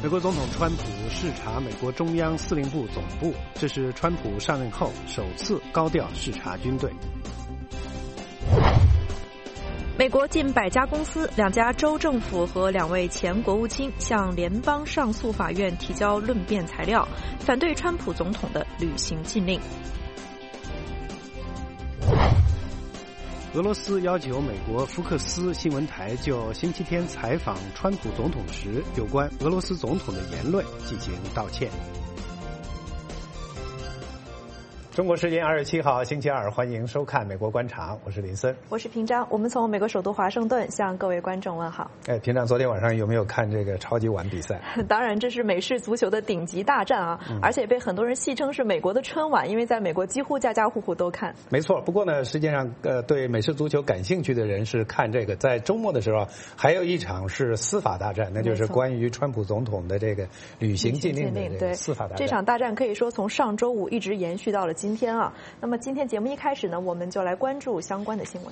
美国总统川普视察美国中央司令部总部，这是川普上任后首次高调视察军队。 美国近100家公司、2家州政府和2位前国务卿向联邦上诉法院提交论辩材料，反对川普总统的旅行禁令。 俄罗斯要求美国福克斯新闻台就星期天采访川普总统时有关俄罗斯总统的言论进行道歉。中国时间2月7号星期二，欢迎收看美国观察，我是林森， 我是平章。我们从美国首都华盛顿向各位观众问好。 平章，昨天晚上有没有看这个超级碗比赛？ 当然，这是美式足球的顶级大战啊，而且被很多人戏称是美国的春晚，因为在美国几乎家家户户都看。 没错，不过呢，实际上对美式足球感兴趣的人是看这个。在周末的时候，还有一场是司法大战，那就是关于川普总统的这个旅行禁令的这个司法大战。 这场大战可以说从上周五一直延续到了今天啊。那么今天节目一开始呢，我们就来关注相关的新闻。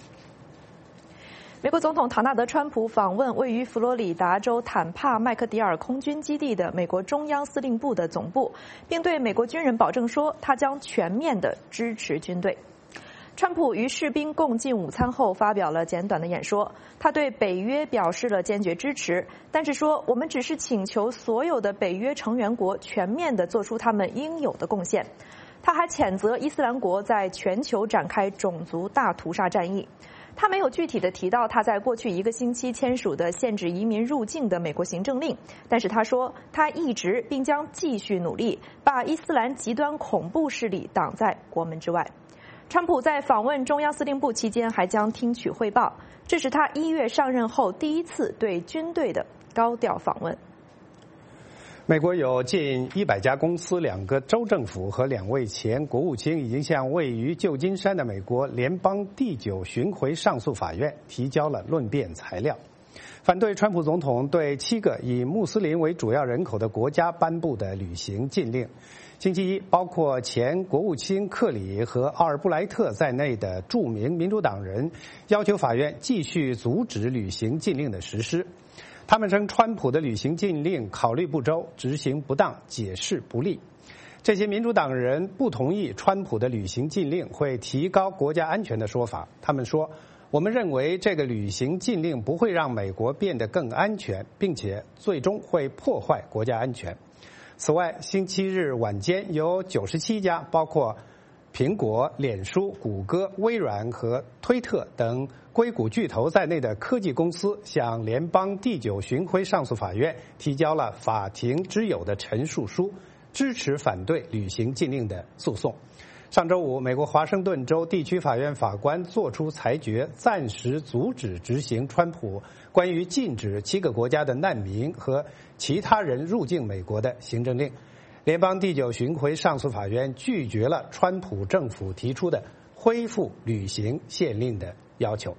美国总统唐纳德·川普访问位于佛罗里达州坦帕麦克迪尔空军基地的美国中央司令部的总部，并对美国军人保证说，他将全面地支持军队。川普与士兵共进午餐后发表了简短的演说，他对北约表示了坚决支持，但是说我们只是请求所有的北约成员国全面地做出他们应有的贡献。他还谴责伊斯兰国在全球展开种族大屠杀战役。他没有具体的提到他在过去1个星期签署的限制移民入境的美国行政令，但是他说他一直并将继续努力把伊斯兰极端恐怖势力挡在国门之外。川普在访问中央司令部期间还将听取汇报，这是他1月上任后第一次对军队的高调访问。 美国有近100家公司、2个州政府和2位前国务卿已经向位于旧金山的美国联邦第9巡回上诉法院提交了论辩材料，反对川普总统对7个以穆斯林为主要人口的国家颁布的旅行禁令。星期一，包括前国务卿克里和奥尔布莱特在内的著名民主党人要求法院继续阻止旅行禁令的实施。他们称川普的旅行禁令考虑不周、执行不当、解释不力。这些民主党人不同意川普的旅行禁令会提高国家安全的说法。他们说，我们认为这个旅行禁令不会让美国变得更安全，并且最终会破坏国家安全。此外，星期日晚间有97家，包括苹果、脸书、谷歌、微软和推特等硅谷巨头在内的科技公司向联邦第9巡回上诉法院提交了法庭之友的陈述书，支持反对旅行禁令的诉讼。上周五，美国华盛顿州地区法院法官作出裁决，暂时阻止执行川普关于禁止7个国家的难民和其他人入境美国的行政令。联邦第9巡回上诉法院拒绝了川普政府提出的恢复旅行限令的要求。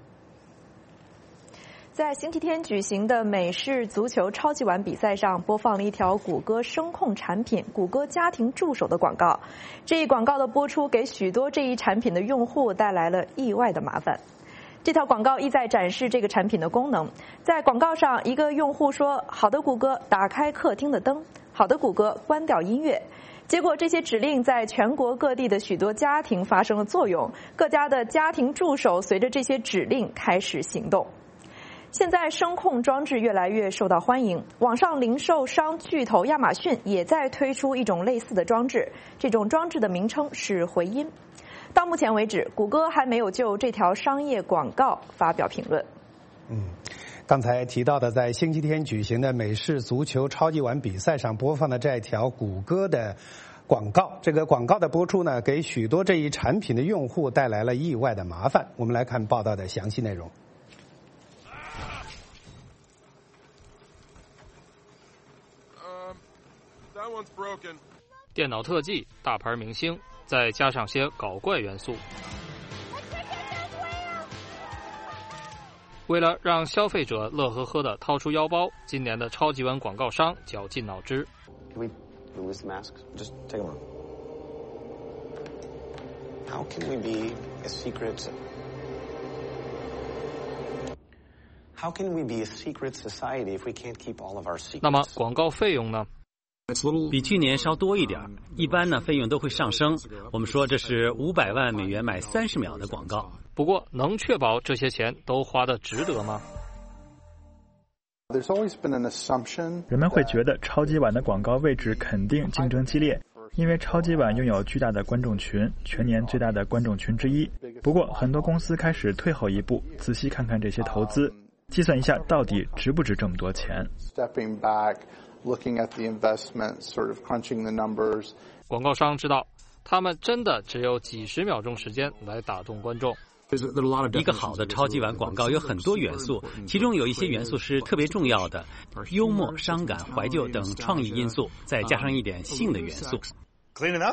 在星期天举行的美式足球超级碗比赛上，播放了一条谷歌声控产品谷歌家庭助手的广告。这一广告的播出给许多这一产品的用户带来了意外的麻烦。这条广告意在展示这个产品的功能。在广告上，一个用户说：“好的，谷歌，打开客厅的灯。好的，谷歌，关掉音乐。”结果这些指令在全国各地的许多家庭发生了作用，各家的家庭助手随着这些指令开始行动。现在声控装置越来越受到欢迎，网上零售商巨头亚马逊也在推出一种类似的装置，这种装置的名称是回音。到目前为止，谷歌还没有就这条商业广告发表评论。 刚才提到的在星期天举行的美式足球超级碗比赛上播放的这条谷歌的广告，这个广告的播出呢，给许多这一产品的用户带来了意外的麻烦。我们来看报道的详细内容。 电脑特技、大牌明星，再加上些搞怪元素，为了让消费者乐呵呵地掏出腰包，今年的超级碗广告商绞尽脑汁。 How can we be a secret society if we can't keep all of our secrets? 那么广告费用呢？ 比去年稍多一点，一般呢费用都会上升。我们说这是500万美元买30秒的广告。 不过能确保这些钱都花得值得吗？ 人们会觉得超级碗的广告位置肯定竞争激烈，因为超级碗拥有巨大的观众群，全年最大的观众群之一。不过很多公司开始退后一步，仔细看看这些投资，计算一下到底值不值这么多钱。 广告商知道，他们真的只有几十秒钟时间来打动观众。 一个好的超级碗广告有很多元素，其中有一些元素是特别重要的，幽默、伤感、怀旧等创意因素，再加上一点性的元素。 Clean enough?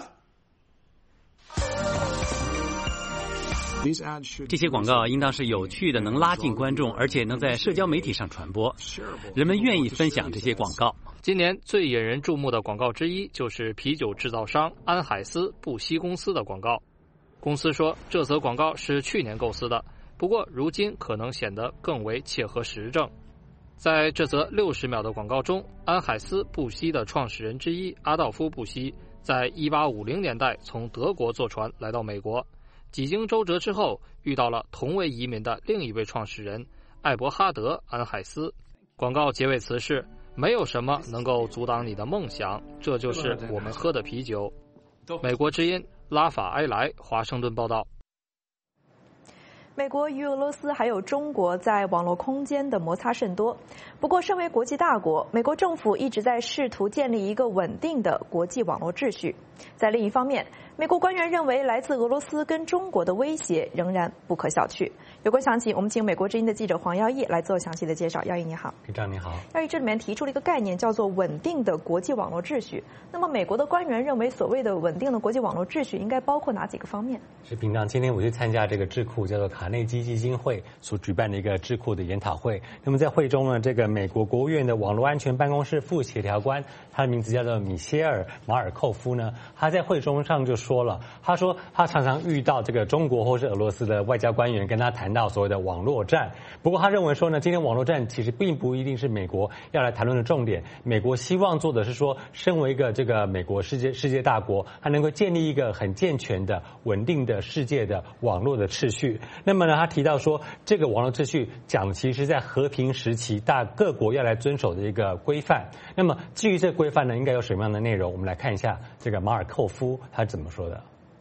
这些广告应当是有趣的，能拉近观众，而且能在社交媒体上传播，人们愿意分享这些广告。 今年最引人注目的广告之一就是啤酒制造商安海斯布希公司的广告。公司说，这则广告是去年构思的，不过如今可能显得更为切合时政。在这则60秒的广告中，安海斯布希的创始人之一阿道夫·布希在1850年代从德国坐船来到美国，几经周折之后遇到了同为移民的另一位创始人艾伯哈德·安海斯。广告结尾词是：没有什么能够阻挡你的梦想，这就是我们喝的啤酒。美国之音拉法埃莱华盛顿报道。 美国与俄罗斯还有中国在网络空间的摩擦甚多，不过身为国际大国，美国政府一直在试图建立一个稳定的国际网络秩序。在另一方面，美国官员认为来自俄罗斯跟中国的威胁仍然不可小觑。有关详情，我们请美国之音的记者黄耀义来做详细的介绍。耀义你好。 局长你好。 耀义这里面提出了一个概念叫做稳定的国际网络秩序。那么美国的官员认为所谓的稳定的国际网络秩序应该包括哪几个方面？ 是平常今天我去参加这个智库叫做卡内基基金会所举办的一个智库的研讨会。那么在会中呢，这个美国国务院的网络安全办公室副协调官，他的名字叫做米歇尔·马尔寇夫呢，他在会中上就说了，他说他常常遇到这个中国或是俄罗斯的外交官员跟他谈到所谓的网络战。不过他认为说呢，今天网络战其实并不一定是美国要来谈论的重点。美国希望做的是说，身为一个这个美国世界大国，它能够建立一个很健全的、稳定的世界的网络的秩序。那么呢，他提到说，这个网络秩序讲其实在和平时期各国要来遵守的一个规范。那么至于这个规范呢，应该有什么样的内容？我们来看一下这个马尔寇夫他怎么说的。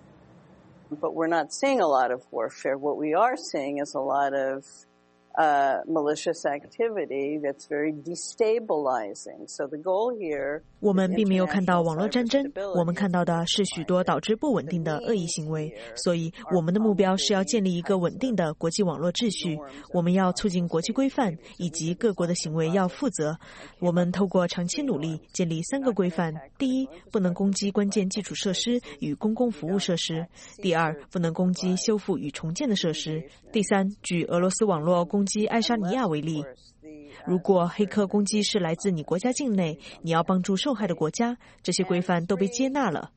But we're not seeing a lot of warfare. What we are seeing is a lot of malicious activity that's very destabilizing. So the goal here. 我们并没有看到网络战争，我们看到的是许多导致不稳定的恶意行为。所以我们的目标是要建立一个稳定的国际网络秩序。我们要促进国际规范，以及各国的行为要负责。我们透过长期努力建立3个规范：第一，不能攻击关键基础设施与公共服务设施；第二，不能攻击修复与重建的设施；第三，举俄罗斯网络攻击爱沙尼亚为例。如果黑客攻击是来自你国家境内，你要帮助受害的国家，这些规范都被接纳了。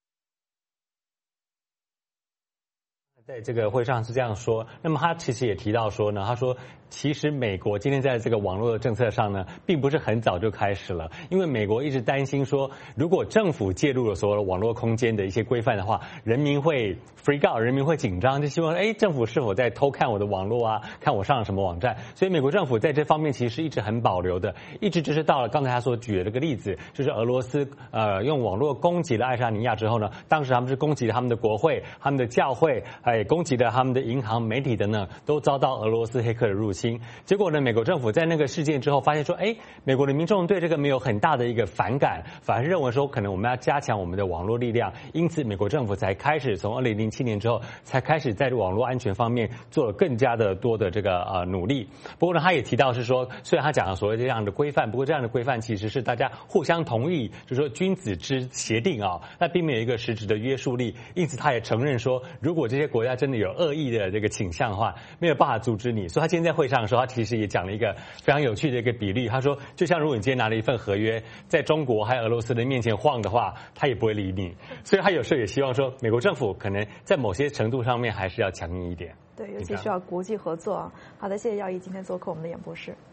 在这个会上是这样说，那么他其实也提到说呢，他说其实美国今天在这个网络的政策上呢，并不是很早就开始了，因为美国一直担心说，如果政府介入了所有的网络空间的一些规范的话，人民会 freak out， 人民会紧张，就希望政府是否在偷看我的网络啊，看我上了什么网站。所以美国政府在这方面其实一直很保留的，一直就是到了刚才他所举的这个例子，就是俄罗斯用网络攻击了爱沙尼亚之后呢，当时他们是攻击了他们的国会、他们的教会，攻击了他们的银行、媒体等等，都遭到俄罗斯黑客的入侵。结果呢，美国政府在那个事件之后发现说，美国的民众对这个没有很大的一个反感，反而是认为说，可能我们要加强我们的网络力量，因此美国政府才开始从2007年之后，才开始在网络安全方面做了更加的多的这个努力。不过呢，他也提到是说，虽然他讲了所谓这样的规范，不过这样的规范其实是大家互相同意，就是说君子之协定啊，那并没有一个实质的约束力。因此，他也承认说，如果这些国家真的有恶意的这个倾向的话，没有办法阻止你。所以他今天在会上的时候，他其实也讲了一个非常有趣的一个比喻。他说，就像如果你今天拿了一份合约，在中国还有俄罗斯的面前晃的话，他也不会理你。所以他有时候也希望说，美国政府可能在某些程度上面还是要强硬一点。 对，尤其需要国际合作。好的，谢谢耀毅今天做客我们的演播室。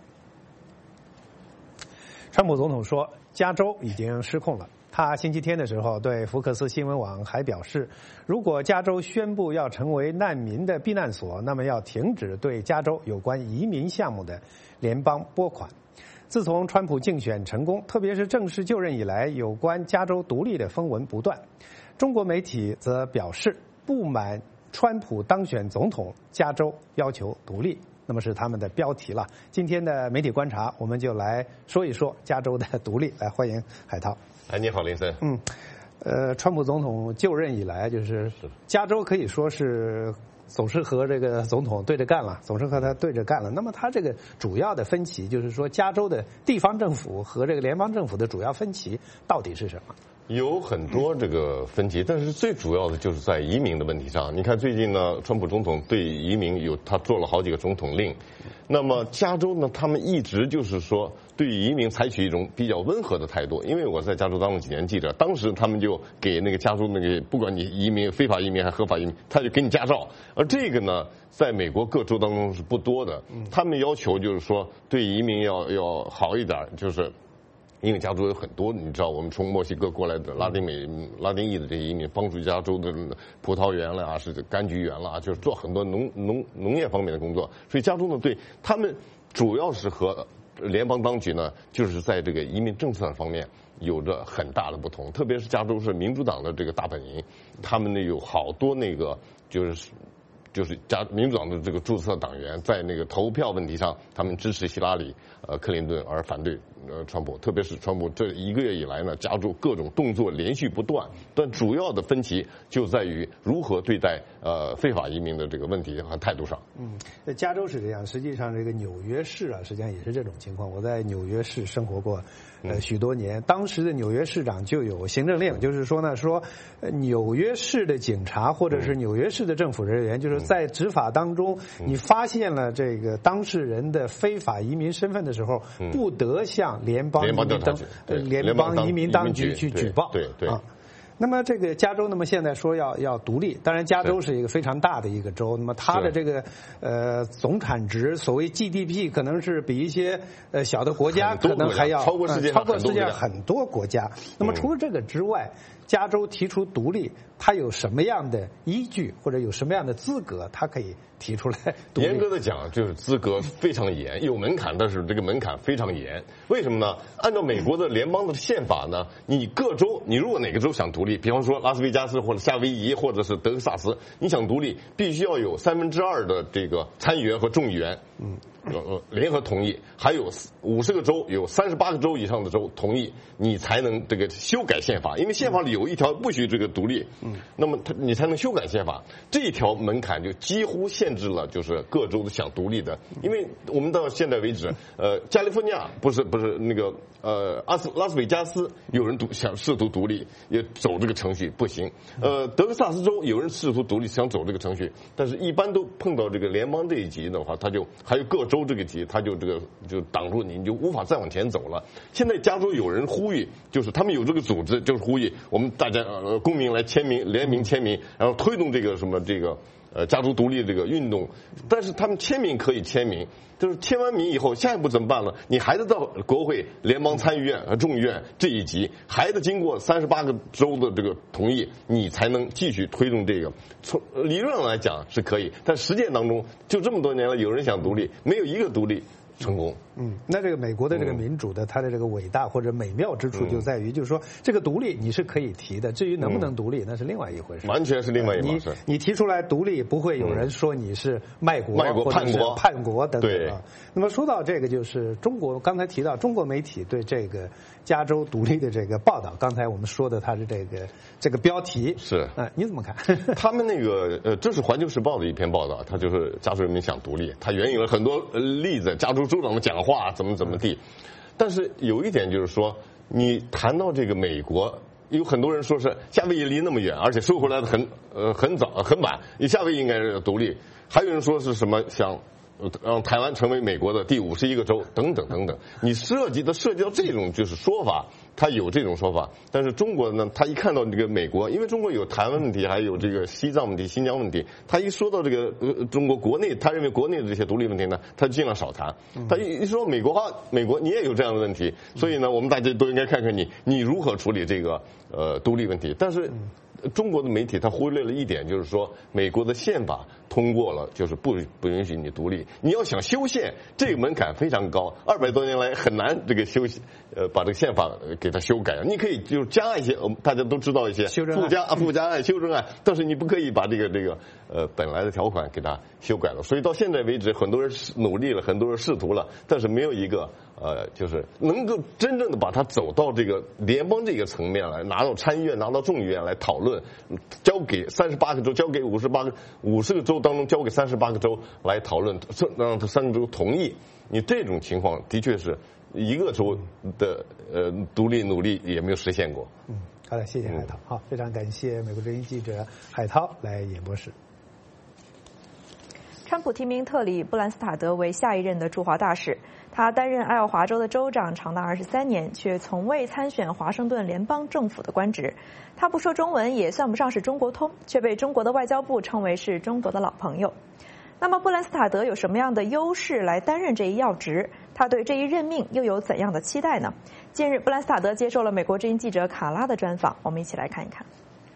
川普总统说，加州已经失控了。他星期天的时候对福克斯新闻网还表示，如果加州宣布要成为难民的避难所，那么要停止对加州有关移民项目的联邦拨款。自从川普竞选成功，特别是正式就任以来，有关加州独立的风闻不断。中国媒体则表示不满川普当选总统，加州要求独立。那么是他们的标题了。今天的媒体观察，我们就来说一说加州的独立。来，欢迎海涛。 哎，你好，林森。 川普总统就任以来，就是加州可以说是总是和这个总统对着干了，总是和他对着干了。那么他这个主要的分歧，就是说加州的地方政府和这个联邦政府的主要分歧到底是什么？ 有很多这个分歧，但是最主要的就是在移民的问题上。你看最近呢，川普总统对移民他做了好几个总统令。那么加州呢，他们一直就是说对移民采取一种比较温和的态度。因为我在加州当了几年记者，当时他们就给那个加州那个，不管你移民非法移民还合法移民，他就给你驾照。而这个呢，在美国各州当中是不多的。他们要求就是说对移民要好一点，就是因为加州有很多，你知道，我们从墨西哥过来的拉丁裔的这些移民，帮助加州的葡萄园了啊，是柑橘园了啊，就是做很多农业方面的工作。所以加州呢，对他们主要是和联邦当局呢，就是在这个移民政策方面有着很大的不同。特别是加州是民主党的这个大本营，他们呢有好多那个就是民主党的这个注册党员在那个投票问题上，他们支持希拉里、克林顿而反对川普。特别是川普这1个月以来呢，加州各种动作连续不断，但主要的分歧就在于如何对待非法移民的这个问题和态度上。 加州是这样，实际上这个纽约市啊，实际上也是这种情况。我在纽约市生活过许多年，当时的纽约市长就有行政令，就是说呢，纽约市的警察或者是纽约市的政府人员，就是在执法当中，你发现了这个当事人的非法移民身份的时候，不得向联邦移民当局去举报。 对。 那么这个加州，那么现在说要独立，当然加州是一个非常大的一个州，那么它的这个总产值，所谓 GDP 可能是比一些小的国家可能还要超过世界上很多国家。那么除了这个之外，加州提出独立，它有什么样的依据或者有什么样的资格，它可以提出来独立？ 严格的讲，就是资格非常严，有门槛，但是这个门槛非常严。为什么呢？按照美国的联邦的宪法呢，你各州，你如果哪个州想独立，比方说拉斯维加斯或者夏威夷或者是德克萨斯，你想独立，必须要有2/3的这个参议员和众议员联合同意，还有50个州，有38个州以上的州同意，你才能这个修改宪法。因为宪法里有一条不许这个独立，那么你才能修改宪法。这一条门槛就几乎限制了就是各州的想独立的。因为我们到现在为止，加利福尼亚不是那个拉斯维加斯有人想试图独立，也走这个程序不行。德克萨斯州有人试图独立想走这个程序，但是一般都碰到这个联邦这一级的话，他就还有各州这个级，他就挡住你就无法再往前走了。现在加州有人呼吁，就是他们有这个组织，就是呼吁我们大家公民来签名，联名签名，然后推动这个加州独立这个运动。但是他们签名可以签名，就是签完名以后，下一步怎么办呢？你还得到国会、联邦参议院和众议院这一级，还得经过38个州的这个同意，你才能继续推动这个。从理论上来讲是可以，但实践当中就这么多年了，有人想独立，没有一个独立成功。 那这个美国的这个民主的它的这个伟大或者美妙之处就在于，就是说这个独立你是可以提的，至于能不能独立那是另外一回事， 完全是另外一回事。 你提出来独立，不会有人说你是卖国或者是叛国等等啊。那么说到这个，就是中国刚才提到中国媒体对这个加州独立的这个报道，刚才我们说的它是这个标题是你怎么看？ 他们那个这是《环球时报》的一篇报道，他就是加州人民想独立，他援引了很多例子，加州州长的讲话怎么地。但是有一点就是说，你谈到这个美国，有很多人说是夏威夷离那么远，而且收回来的很早很晚，夏威夷应该是独立。还有人说是什么想让台湾成为美国的第51个州等等等等。你涉及到这种就是说法， 他有这种说法。但是中国呢，他一看到这个美国，因为中国有台湾问题，还有这个西藏问题、新疆问题，他一说到这个中国国内，他认为国内的这些独立问题呢，他尽量少谈。他一说美国你也有这样的问题，所以呢，我们大家都应该看看你如何处理这个独立问题。但是中国的媒体他忽略了一点，就是说美国的宪法通过了，就是不允许你独立。你要想修宪，这个门槛非常高，200多年来很难这个把这个宪法给它修改。你可以就是加一些，大家都知道一些附加案、修正案，但是你不可以把这个本来的条款给它修改了。所以到现在为止，很多人努力了，很多人试图了，但是没有一个就是能够真正的把它走到这个联邦这个层面来，拿到参议院、拿到众议院来讨论，交给38个州，交给50个州当中交给38个州来讨论，让这3个州同意。你这种情况的确是一个州的独立努力也没有实现过。 好的，谢谢海涛。好，非常感谢美国之音记者海涛来演播室。 川普提名特里·布兰斯塔德为下一任的驻华大使。他担任爱奥华州的州长长达23年，却从未参选华盛顿联邦政府的官职。他不说中文，也算不上是中国通，却被中国的外交部称为是中国的老朋友。那么布兰斯塔德有什么样的优势来担任这一要职？他对这一任命又有怎样的期待呢？近日，布兰斯塔德接受了美国之音记者卡拉的专访，我们一起来看一看。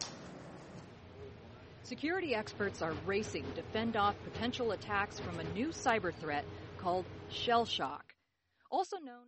Security experts are racing to fend off potential attacks from a new cyber threat called shell shock, also known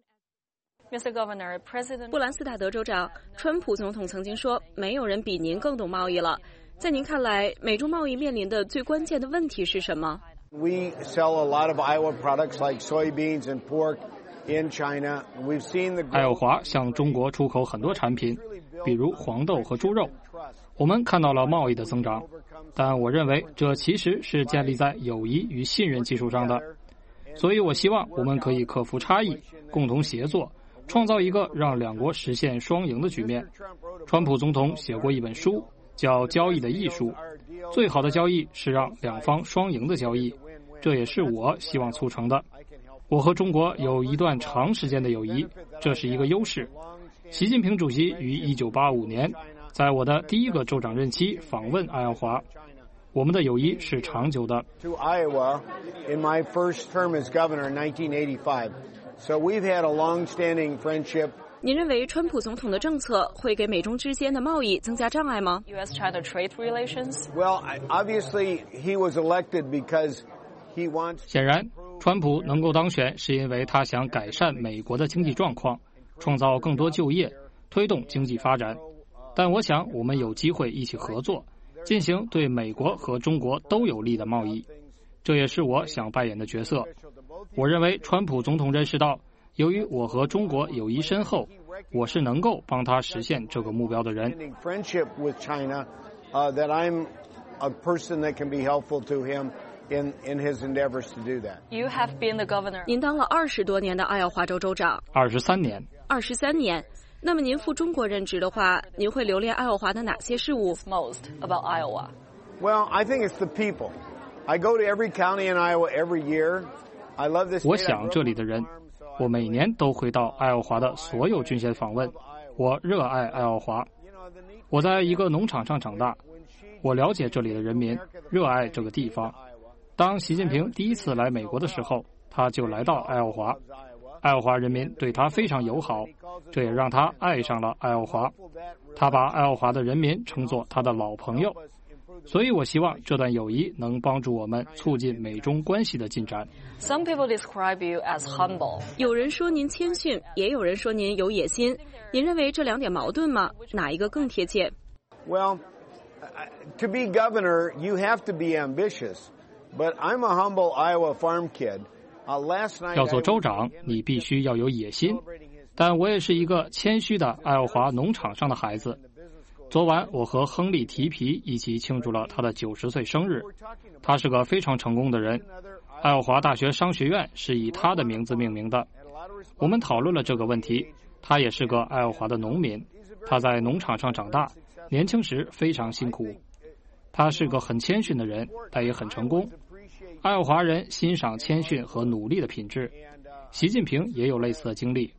as Mr. Governor, President 布兰斯塔德州长，川普总统曾经说，没有人比您更懂贸易了。在您看来，美中贸易面临的最关键的问题是什么？ We sell a lot of Iowa products like soybeans and pork in China. We've seen the 爱奥华向中国出口很多产品，比如黄豆和猪肉。我们看到了贸易的增长，但我认为这其实是建立在友谊与信任基础上的。所以我希望我们可以克服差异，共同协作，创造一个让两国实现双赢的局面。川普总统写过一本书，叫《交易的艺术》，最好的交易是让两方双赢的交易，这也是我希望促成的。我和中国有一段长时间的友谊，这是一个优势。习近平主席于1985年在我的第一个州长任期访问爱奥华，我们的友谊是长久的。 To Iowa in my first term as governor in 1985. So we've had a long-standing friendship. 您认为川普总统的政策会给美中之间的贸易增加障碍吗 ？U.S.-China trade relations. Well, obviously he was elected because he wants. 显然，川普能够当选是因为他想改善美国的经济状况，创造更多就业，推动经济发展。但我想我们有机会一起合作，进行对美国和中国都有利的贸易，这也是我想扮演的角色。我认为川普总统认识到，由于我和中国友谊深厚，我是能够帮他实现这个目标的人。 Friendship with China, that I'm a person that can be helpful to him in his endeavors to do that. You have been the governor. 您当了20多年的爱奥华州州长。 23年。 23年。那么您赴中国任职的话，您会留恋爱奥华的哪些事物 ？Most about Iowa. Well, I think it's the people. I go to every county in Iowa every year. I love this. 我想这里的人，我每年都会到爱奥华的所有郡县访问。我热爱爱奥华。我在一个农场上长大，我了解这里的人民，热爱这个地方。当习近平第一次来美国的时候，他就来到爱奥华。爱奥华人民对他非常友好，这也让他爱上了爱奥华。他把爱奥华的人民称作他的老朋友，所以我希望这段友谊能帮助我们促进美中关系的进展。 Some people describe you as humble. 有人说您谦逊，也有人说您有野心。您认为这两点矛盾吗？哪一个更贴切 ？Well, to be governor, you have to be ambitious. But I'm a humble Iowa farm kid. 要做州长，你必须要有野心。但我也是一个谦虚的爱奥华农场上的孩子。昨晚我和亨利·提皮一起庆祝了他的90岁生日。他是个非常成功的人。爱奥华大学商学院是以他的名字命名的。我们讨论了这个问题。他也是个爱奥华的农民。他在农场上长大，年轻时非常辛苦。他是个很谦逊的人，但也很成功。爱奥华人欣赏谦逊和努力的品质。习近平也有类似的经历。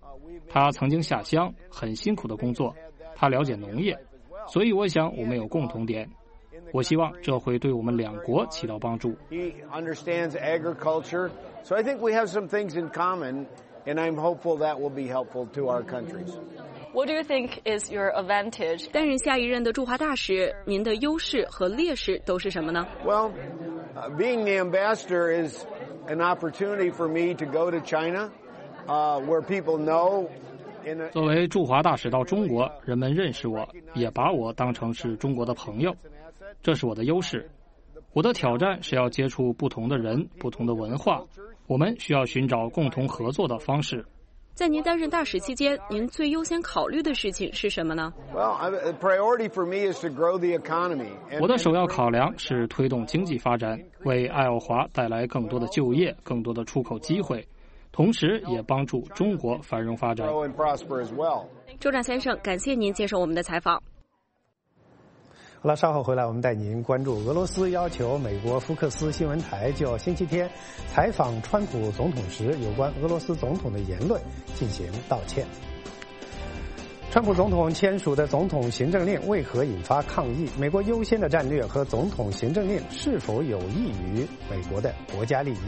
他曾经下乡，很辛苦的工作，他了解农业，所以我想我们有共同点。我希望这会对我们两国起到帮助。 He understands agriculture, so I think we have some things in common, and I'm hopeful that will be helpful to our countries. What do you think is your advantage? 担任下一任的驻华大使，您的优势和劣势都是什么呢？ Well, being the ambassador is an opportunity for me to go to China, where people know. 作为驻华大使到中国，人们认识我，也把我当成是中国的朋友，这是我的优势。我的挑战是要接触不同的人、不同的文化，我们需要寻找共同合作的方式。 在您担任大使期间，您最优先考虑的事情是什么呢？ Well, the priority for me is to grow the economy. 我的首要考量是推动经济发展，为爱奥华带来更多的就业、更多的出口机会，同时也帮助中国繁荣发展。 州长先生，感谢您接受我们的采访。 好了，稍后回来我们带您关注俄罗斯要求美国福克斯新闻台就星期天采访川普总统时有关俄罗斯总统的言论进行道歉。川普总统签署的总统行政令为何引发抗议？美国优先的战略和总统行政令是否有益于美国的国家利益？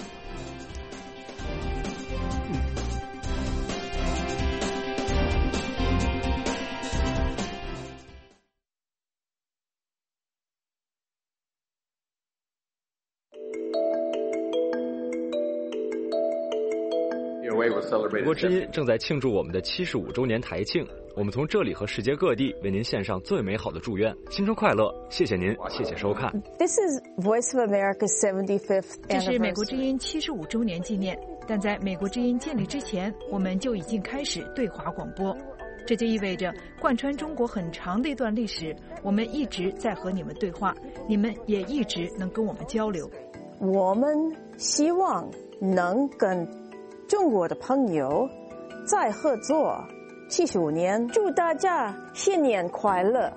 美国之音正在庆祝我们的75周年台庆，我们从这里和世界各地为您献上最美好的祝愿，新春快乐！谢谢您，谢谢收看。 This is Voice of America's 75th anniversary. 这是美国之音75周年纪念，但在美国之音建立之前，我们就已经开始对华广播。这就意味着，贯穿中国很长的一段历史，我们一直在和你们对话，你们也一直能跟我们交流。 我们希望能跟中国的朋友再合作75年，祝大家新年快乐！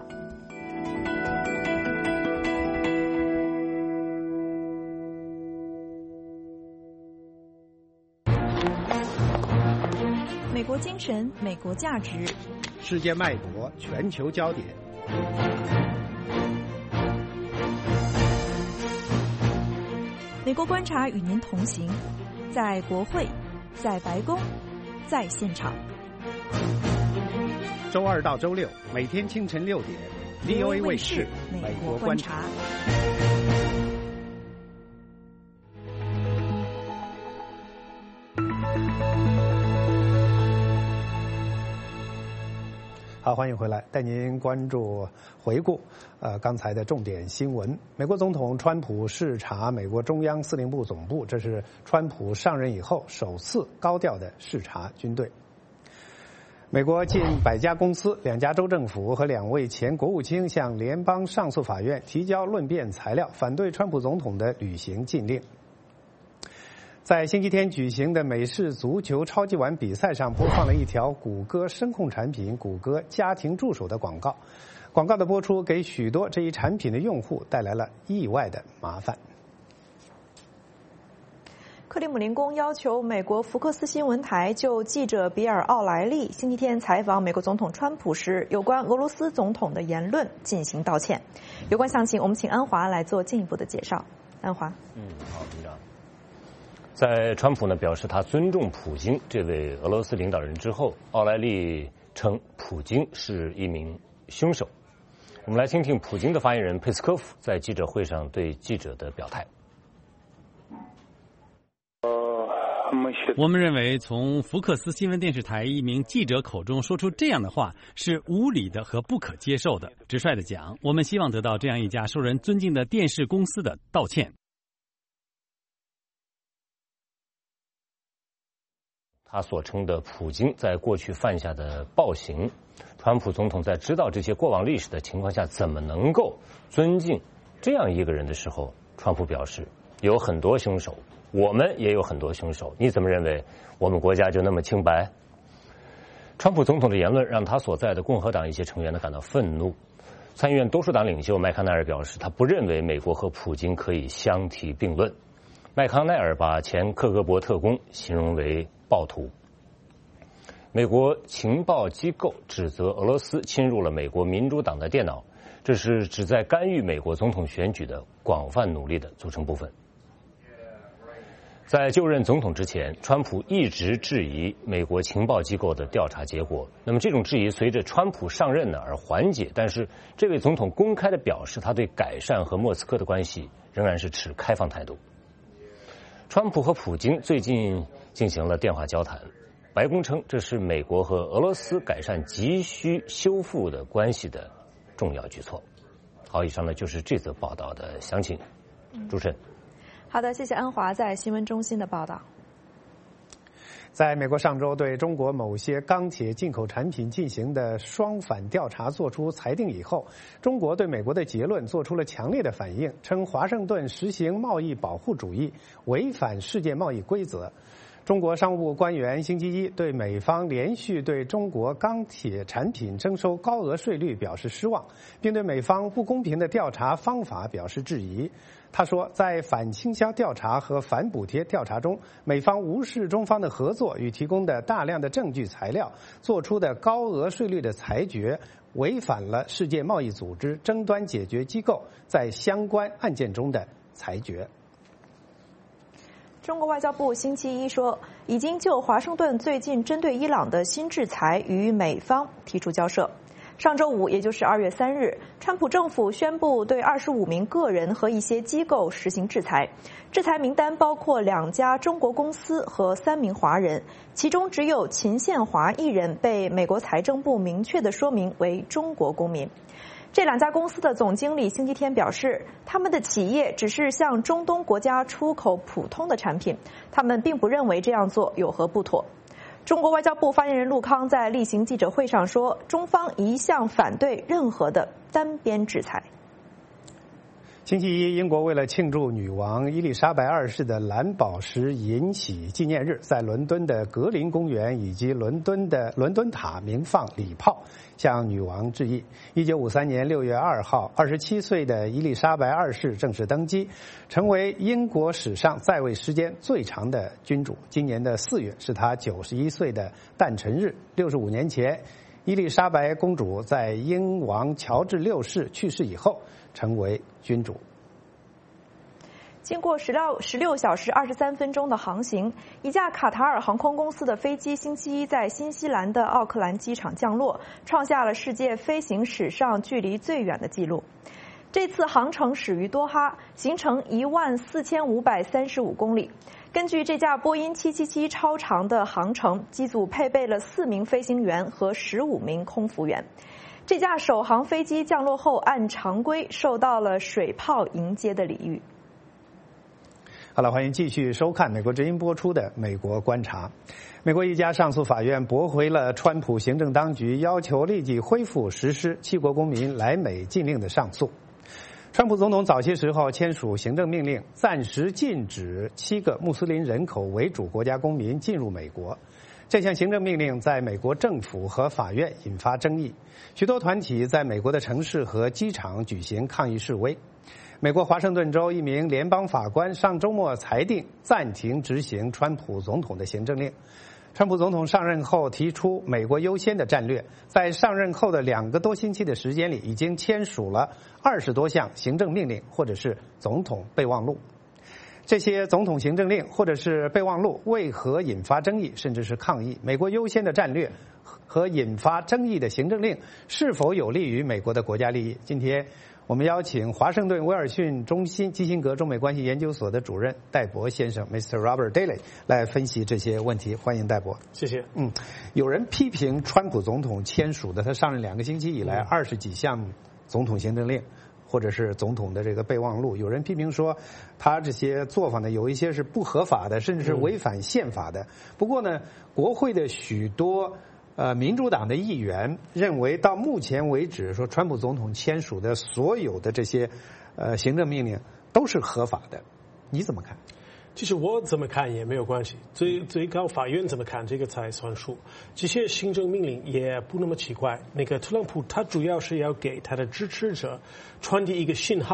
美国精神，美国价值， 世界脉搏，全球焦点。 美国观察与您同行，在国会，在白宫，在现场。 周二到周六，每天清晨6点 ，VOA 卫视《美国观察》。好，欢迎回来，带您关注回顾刚才的重点新闻。美国总统川普视察美国中央司令部总部，这是川普上任以后首次高调的视察军队。美国近100家公司、2家州政府和2位前国务卿向联邦上诉法院提交论辩材料，反对川普总统的履行禁令。在星期天举行的美式足球超级碗比赛上，播放了一条谷歌声控产品谷歌家庭助手的广告。广告的播出给许多这一产品的用户带来了意外的麻烦。 克里姆林宫要求美国福克斯新闻台就记者比尔·奥莱利星期天采访美国总统川普时有关俄罗斯总统的言论进行道歉。有关详情，我们请安华来做进一步的介绍。安华， 好，局长。在川普呢表示他尊重普京这位俄罗斯领导人之后，奥莱利称普京是一名凶手。我们来听听普京的发言人佩斯科夫在记者会上对记者的表态。 我们认为，从福克斯新闻电视台一名记者口中说出这样的话是无理的和不可接受的。直率地讲，我们希望得到这样一家受人尊敬的电视公司的道歉。 他所称的普京在过去犯下的暴行，川普总统在知道这些过往历史的情况下，怎么能够尊敬这样一个人的时候，川普表示有很多凶手，我们也有很多凶手，你怎么认为我们国家就那么清白？川普总统的言论让他所在的共和党一些成员呢感到愤怒。参议院多数党领袖麦康奈尔表示，他不认为美国和普京可以相提并论。麦康奈尔把前克格勃特工形容为暴徒。 美国情报机构指责俄罗斯侵入了美国民主党的电脑，这是旨在干预美国总统选举的广泛努力的组成部分。在就任总统之前，川普一直质疑美国情报机构的调查结果。那么这种质疑随着川普上任呢而缓解，但是这位总统公开的表示，他对改善和莫斯科的关系仍然是持开放态度。川普和普京最近进行了电话交谈，白宫称这是美国和俄罗斯改善急需修复的关系的重要举措。好，以上呢就是这则报道的详情。主持人。 好的，谢谢安华在新闻中心的报道。 在美国上周对中国某些钢铁进口产品进行的双反调查作出裁定以后，中国对美国的结论做出了强烈的反应，称华盛顿实行贸易保护主义，违反世界贸易规则。中国商务部官员星期一对美方连续对中国钢铁产品征收高额税率表示失望，并对美方不公平的调查方法表示质疑。他说，在反倾销调查和反补贴调查中，美方无视中方的合作与提供的大量的证据材料，做出的高额税率的裁决，违反了世界贸易组织争端解决机构在相关案件中的裁决。 中国外交部星期一说，已经就华盛顿最近针对伊朗的新制裁与美方提出交涉。上周五，也就是2月3日，川普政府宣布对25名个人和一些机构实行制裁。制裁名单包括2家中国公司和3名华人，其中只有秦宪华一人被美国财政部明确地说明为中国公民。这2家公司的总经理星期天表示，他们的企业只是向中东国家出口普通的产品，他们并不认为这样做有何不妥。中国外交部发言人陆康在例行记者会上说，中方一向反对任何的单边制裁。 星期一，英国为了庆祝女王伊丽莎白2世的蓝宝石银禧纪念日，在伦敦的格林公园以及伦敦塔鸣放礼炮，向女王致意。1953年6月2号，27岁的伊丽莎白2世正式登基，成为英国史上在位时间最长的君主。今年的4月是她91岁的诞辰日。65年前，伊丽莎白公主在英王乔治6世去世以后成为君主。 经过16小时23分钟的航行，一架卡塔尔航空公司的飞机星期一在新西兰的奥克兰机场降落，创下了世界飞行史上距离最远的纪录。这次航程始于多哈，行程14535公里。根据这架波音777超长的航程，机组配备了4名飞行员和15名空服员。这架首航飞机降落后，按常规受到了水炮迎接的礼遇。 好了，欢迎继续收看美国之音播出的《美国观察》。美国一家上诉法院驳回了川普行政当局要求立即恢复实施7国公民来美禁令的上诉。川普总统早些时候签署行政命令，暂时禁止7个穆斯林人口为主国家公民进入美国。这项行政命令在美国政府和法院引发争议，许多团体在美国的城市和机场举行抗议示威。美国华盛顿州一名联邦法官上周末裁定暂停执行川普总统的行政令。川普总统上任后提出美国优先的战略，在上任后的2个多星期的时间里，已经签署了20多项行政命令或者是总统备忘录。这些总统行政令或者是备忘录为何引发争议甚至是抗议？美国优先的战略和引发争议的行政令是否有利于美国的国家利益？今天我们邀请华盛顿威尔逊中心基辛格中美关系研究所的主任戴博先生 Mr. Robert Daly 来分析这些问题。欢迎戴博。 谢谢。 有人批评川普总统签署的他上任2个星期以来20几项总统行政令或者是总统的这个备忘录，有人批评说他这些做法呢有一些是不合法的，甚至是违反宪法的。不过呢，国会的许多民主党的议员认为，到目前为止，说川普总统签署的所有的这些行政命令都是合法的，你怎么看？ 其实我怎么看也没有关系，最高法院怎么看这个才算数。这些行政命令也不那么奇怪。那个特朗普他主要是要给他的支持者传递一个信号，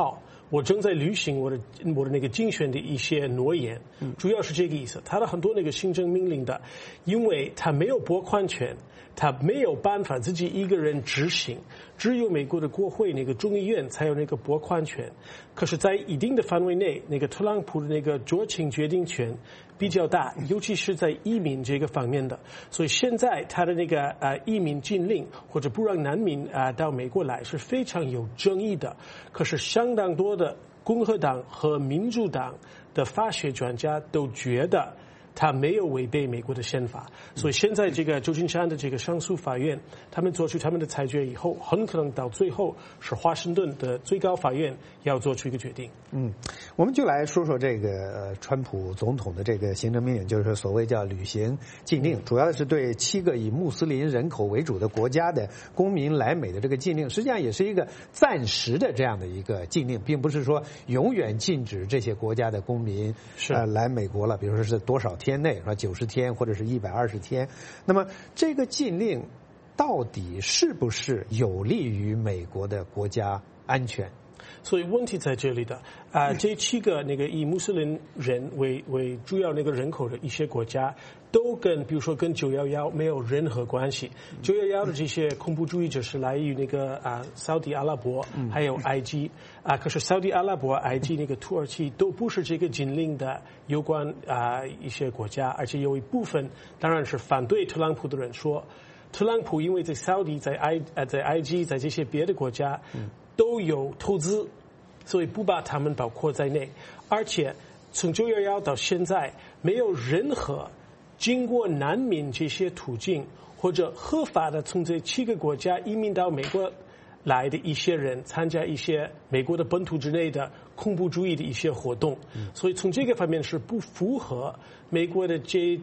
我正在履行我的那个竞选的一些诺言，主要是这个意思。他的很多那个行政命令的，因为他没有拨款权，他没有办法自己一个人执行，只有美国的国会那个众议院才有那个拨款权。可是，在一定的范围内，那个特朗普的那个酌情决定权比较大，尤其是在移民这个方面的。所以现在他的那个移民禁令或者不让难民到美国来是非常有争议的。可是相当多的共和党和民主党的法学专家都觉得他没有违背美国的宪法，所以现在这个旧金山的这个上诉法院，他们做出他们的裁决以后，很可能到最后是华盛顿的最高法院要做出一个决定。 我们就来说说这个川普总统的这个行政命令，就是所谓叫旅行禁令，主要是对7个以穆斯林人口为主的国家的公民来美的这个禁令，实际上也是一个暂时的这样的一个禁令，并不是说永远禁止这些国家的公民来美国了，比如说是多少天内，是吧？90天或者是120天。那么这个禁令到底是不是有利于美国的国家安全？ 所以问题在这里的这7个那个以穆斯林人为主要那个人口的一些国家，都比如说跟911没有任何关系。911的这些恐怖主义者是来于那个沙特阿拉伯还有埃及可是沙特阿拉伯、埃及那个土耳其都不是这个禁令的有关一些国家，而且有一部分当然是反对特朗普的人说，特朗普因为在沙特、在埃及、在这些别的国家都有投资，所以不把他们包括在内。而且从911到现在，没有任何经过难民这些途径或者合法的从这7个国家移民到美国来的一些人参加一些美国的本土之内的恐怖主义的一些活动，所以从这个方面是不符合美国的这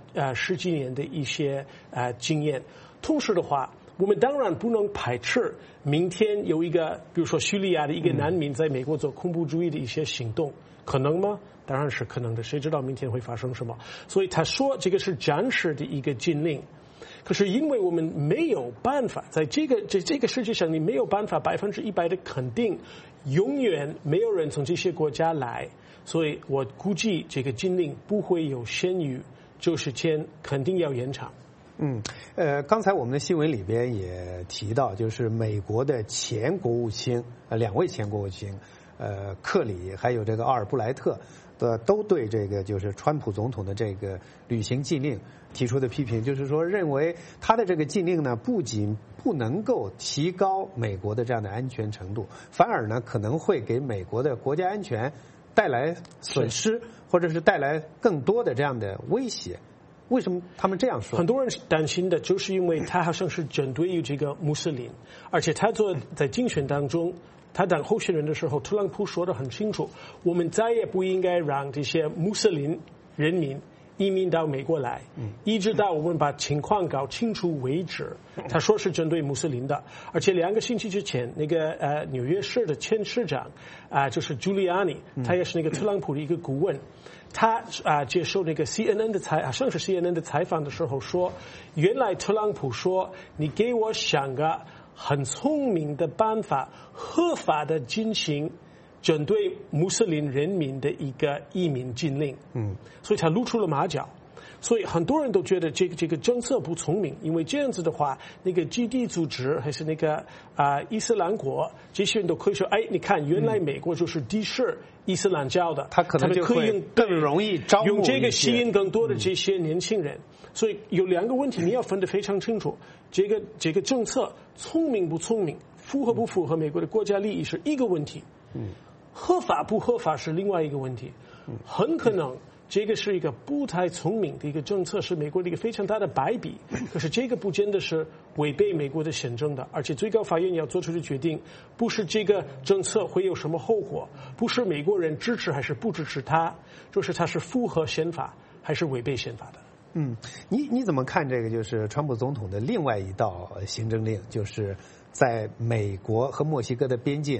10几年的一些经验。同时的话，我们当然不能排斥明天有一个比如说叙利亚的一个难民在美国做恐怖主义的一些行动，可能吗？当然是可能的，谁知道明天会发生什么？所以他说这个是暂时的一个禁令，可是因为我们没有办法在这个世界上，你没有办法100%的肯定永远没有人从这些国家来，所以我估计这个禁令不会有限于90天，肯定要延长。 刚才我们的新闻里边也提到，就是美国的前国务卿2位前国务卿克里还有这个奥尔布莱特都对这个就是川普总统的这个旅行禁令提出的批评，就是说认为他的这个禁令呢，不仅不能够提高美国的这样的安全程度，反而呢可能会给美国的国家安全带来损失，或者是带来更多的这样的威胁。为什么他们这样说？ 很多人担心的就是因为他好像是针对于这个穆斯林，而且他在竞选当中，他当候选人的时候，特朗普说得很清楚，我们再也不应该让这些穆斯林人民移民到美国来，一直到我们把情况搞清楚为止。他说是针对穆斯林的，而且2个星期之前，那个纽约市的前市长就是朱利安尼，他也是那个特朗普的一个顾问。他接受那个 CNN 的上是 CNN 的采访的时候说，原来特朗普说你给我想个很聪明的办法，合法的进行针对穆斯林人民的一个移民禁令。所以他露出了马脚。所以很多人都觉得这个政策不聪明，因为这样子的话，那个基地组织还是那个伊斯兰国，这些人都可以说，你看，原来美国就是敌视伊斯兰教的， 他可能就会更容易招募用这个吸引更多的这些年轻人。所以有2个问题你要分得非常清楚，这个政策聪明不聪明，符合不符合美国的国家利益是一个问题，合法不合法是另外一个问题。很可能这个是一个不太聪明的一个政策，是美国的一个非常大的败笔。可是这个不见得是违背美国的宪政的，而且最高法院要做出的决定，不是这个政策会有什么后果，不是美国人支持还是不支持它，就是它是符合宪法还是违背宪法的。 你怎么看这个？就是川普总统的另外一道行政令，就是在美国和墨西哥的边境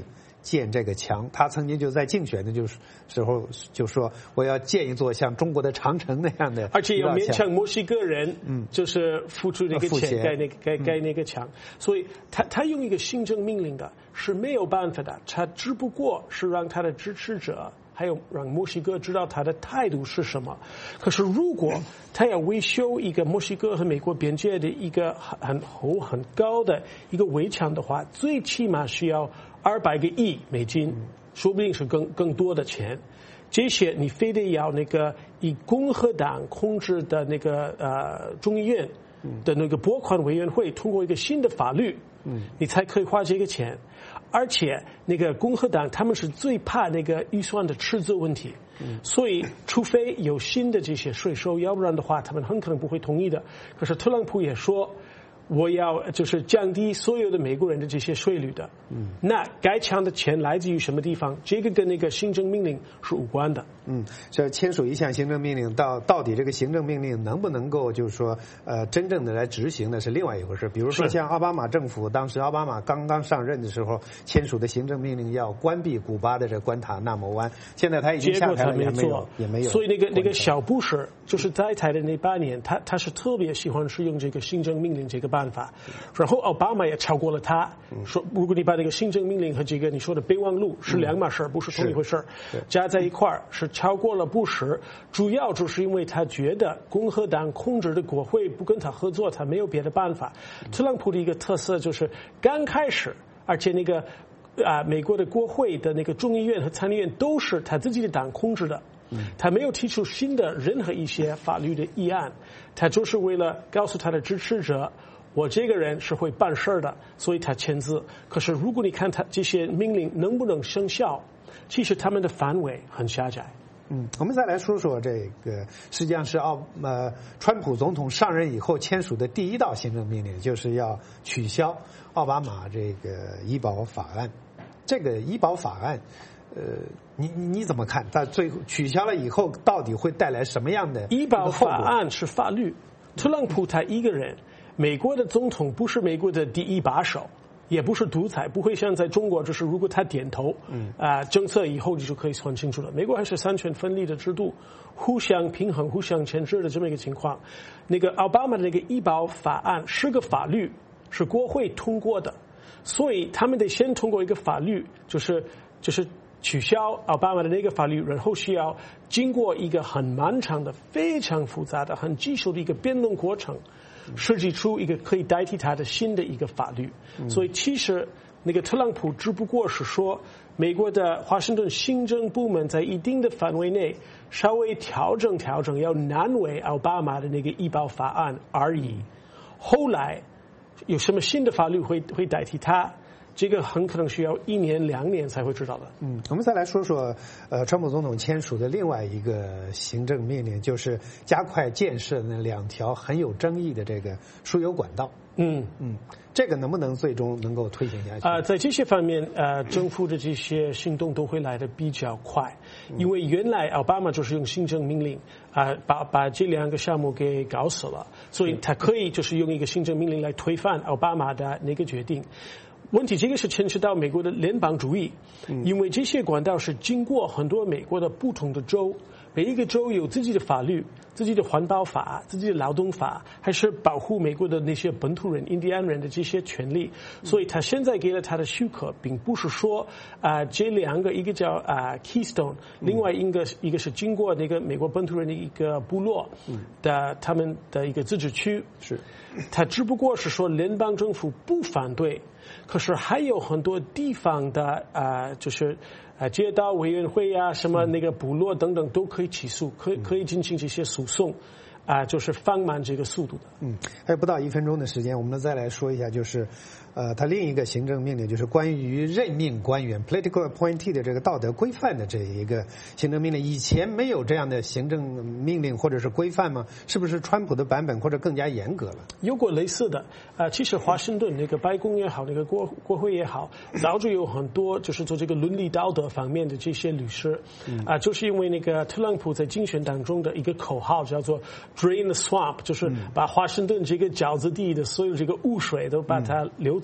建这个墙。他曾经就在竞选的时候就说，我要建一座像中国的长城那样的， 而且要勉强墨西哥人，就是付出那个钱盖那个墙。所以他用一个行政命令的是没有办法的，他只不过是让他的支持者还有让墨西哥知道他的态度是什么。可是如果他要维修一个墨西哥和美国边界的一个很厚很高的一个围墙的话，最起码需要200个亿美金，说不定是更多的钱。这些你非得要那个以共和党控制的那个众议院的那个拨款委员会通过一个新的法律，你才可以花这个钱。而且那个共和党他们是最怕那个预算的赤字问题，所以除非有新的这些税收，要不然的话他们很可能不会同意的。可是特朗普也说，我要就是降低所有的美国人的这些税率的。那该抢的钱来自于什么地方？这个跟那个行政命令是无关的。 这签署一项行政命令，到底这个行政命令能不能够就是说真正的来执行呢，是另外一回事。比如说像奥巴马政府，当时奥巴马刚刚上任的时候签署的行政命令，要关闭古巴的这关塔那摩湾，现在他已经下台了，也没有。 所以那个小布什就是在台的那8年，他是特别喜欢使用这个行政命令这个办法。然后奥巴马也超过了他，说如果你把那个行政命令和这个你说的备忘录是两码事，不是同一回事，加在一块儿是超过了布什。主要就是因为他觉得共和党控制的国会不跟他合作，他没有别的办法。特朗普的一个特色就是刚开始，而且那个美国的国会的那个众议院和参议院都是他自己的党控制的。他没有提出新的任何一些法律的议案，他就是为了告诉他的支持者，我这个人是会办事的，所以他签字。可是如果你看他这些命令能不能生效，其实他们的范围很狭窄。 我们再来说说这个，实际上是川普总统上任以后签署的第一道行政命令，就是要取消奥巴马这个医保法案。这个医保法案，你怎么看？它最后取消了以后，到底会带来什么样的医保法案是法律？特朗普他一个人，美国的总统不是美国的第一把手，也不是独裁，不会像在中国，就是如果他点头，政策以后你就可以算清楚了。美国还是三权分立的制度，互相平衡、互相牵制的这么一个情况。那个奥巴马的那个医保法案是个法律，是国会通过的，所以他们得先通过一个法律，就是取消奥巴马的那个法律，然后需要经过一个很漫长的、非常复杂的、很棘手的一个辩论过程，设计出一个可以代替他的新的一个法律。所以其实那个特朗普只不过是说，美国的华盛顿行政部门在一定的范围内稍微调整，要难为奥巴马的那个医保法案而已。后来有什么新的法律会代替它？这个很可能需要1年2年才会知道的。 我们再来说说川普总统签署的另外一个行政命令，就是加快建设那2条很有争议的这个输油管道。这个能不能最终能够推行下去？ 在这些方面，政府的这些行动都会来得比较快，因为原来奥巴马就是用行政命令把这2个项目给搞死了，所以他可以就是用一个行政命令来推翻奥巴马的那个决定。问题这个是牵扯到美国的联邦主义，因为这些管道是经过很多美国的不同的州，每一个州有自己的法律、自己的环保法、自己的劳动法，还是保护美国的那些本土人、印第安人的这些权利。所以他现在给了他的许可，并不是说这2个，一个叫Keystone， 另外一个是经过那个美国本土人的一个部落的他们的一个自治区。 是， 他只不过是说联邦政府不反对。可是还有很多地方的就是街道委员会啊，什么那个部落等等都可以起诉，可以进行这些诉讼，就是放慢这个速度的。 还有不到1分钟的时间，我们再来说一下，就是他另一个行政命令，就是关于任命官员 political appointee 的这个道德规范的这一个行政命令。以前没有这样的行政命令或者是规范吗？是不是川普的版本或者更加严格了？ 有过类似的，其实华盛顿那个白宫也好，那个国会也好，早就有很多就是做这个伦理道德方面的这些律师，就是因为那个特朗普在竞选当中的一个口号叫做 Drain the swamp， 就是把华盛顿这个饺子地的所有这个污水都把它流走。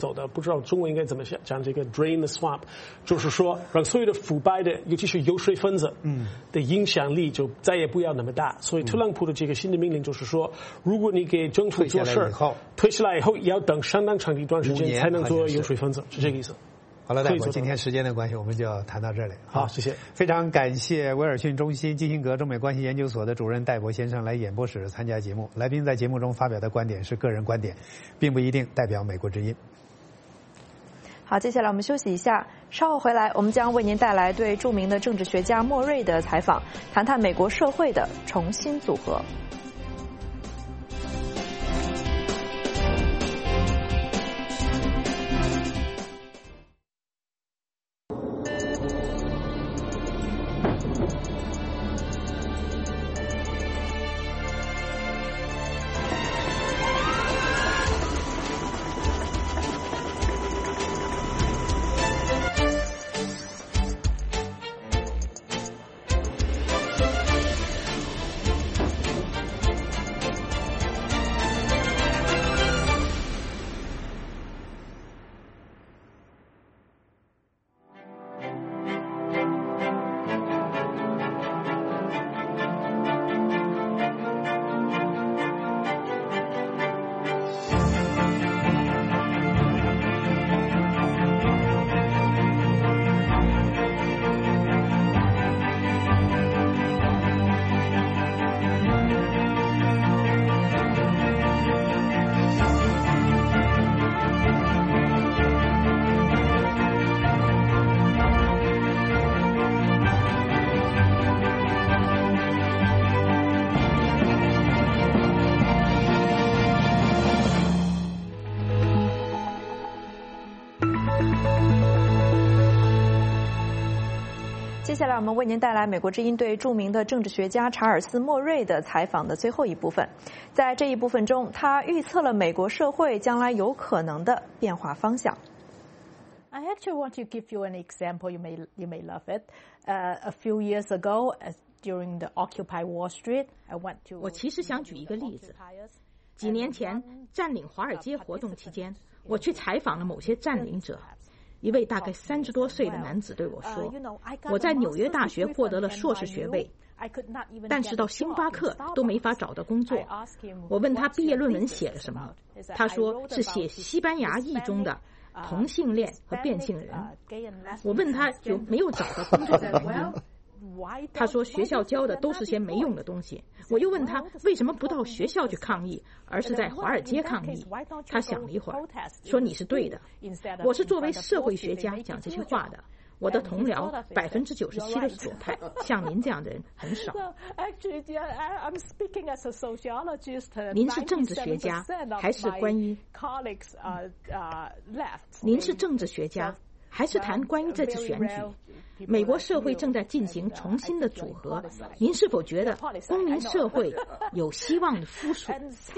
走的，不知道中文应该怎么讲这个 drain the swamp， 就是说让所有的腐败的，尤其是游说分子的影响力就再也不要那么大。所以特朗普的这个新的命令就是说，如果你给政府做事，退下来以后也要等相当长的一段时间才能做游说分子，是这个意思。 好了，戴博，今天时间的关系，我们就要谈到这里。 好，谢谢。 非常感谢威尔逊中心基辛格中美关系研究所的主任戴博先生来演播室参加节目。来宾在节目中发表的观点是个人观点，并不一定代表美国之音。 好，接下来我们休息一下，稍后回来，我们将为您带来对著名的政治学家莫瑞的采访，谈谈美国社会的重新组合。接下来我们为您带来美国之音对著名的政治学家查尔斯·莫瑞的采访的最后一部分。在这一部分中，他预测了美国社会将来有可能的变化方向。 I actually want to give you an example. You may love it. A few years ago, during the Occupy Wall Street, I went to. 我其实想举一个例子。几年前占领华尔街活动期间，我去采访了某些占领者。一位大概30多岁的男子对我说：“我在纽约大学获得了硕士学位，但是到星巴克都没法找到工作。”我问他毕业论文写了什么，他说是写西班牙裔中的同性恋和变性人。我问他有没有找到工作的原因，他说学校教的都是些没用的东西。我又问他为什么不到学校去抗议，而是在华尔街抗议。他想了一会儿，说你是对的，我是作为社会学家讲这些话的。我的同僚97%都是左派，像您这样的人很少。您是政治学家，还是关于？您是政治学家，还是谈关于这次选举？美国社会正在进行重新的组合，您是否觉得公民社会有希望的复苏？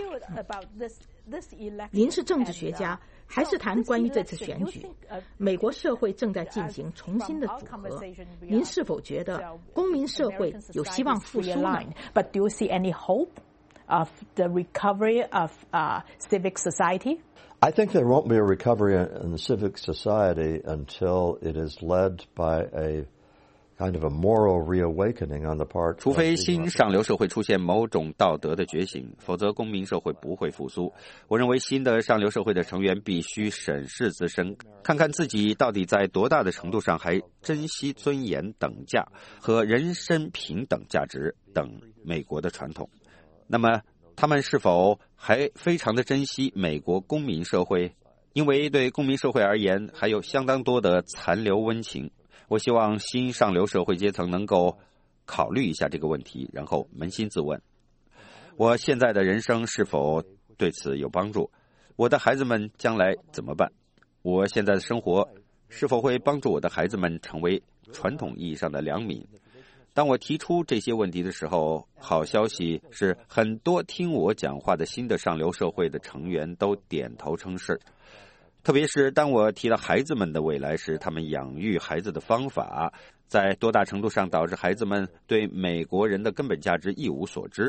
您是政治学家，还是谈关于这次选举？美国社会正在进行重新的组合，您是否觉得公民社会有希望复苏呢？ But do you see any hope of the recovery of civic society? I think there won't be a recovery in the civic society until it is led by a kind of a moral reawakening on the part. 除非新上流社会出现某种道德的觉醒，否则公民社会不会复苏。我认为新的上流社会的成员必须审视自身，看看自己到底在多大的程度上还珍惜尊严等价和人身平等价值等美国的传统。那么他们是否还非常的珍惜美国公民社会？因为对公民社会而言，还有相当多的残留温情。我希望新上流社会阶层能够考虑一下这个问题，然后扪心自问：我现在的人生是否对此有帮助？我的孩子们将来怎么办？我现在的生活是否会帮助我的孩子们成为传统意义上的良民？当我提出这些问题的时候，好消息是很多听我讲话的新的上流社会的成员都点头称是。特别是当我提到孩子们的未来时，他们养育孩子的方法在多大程度上导致孩子们对美国人的根本价值一无所知。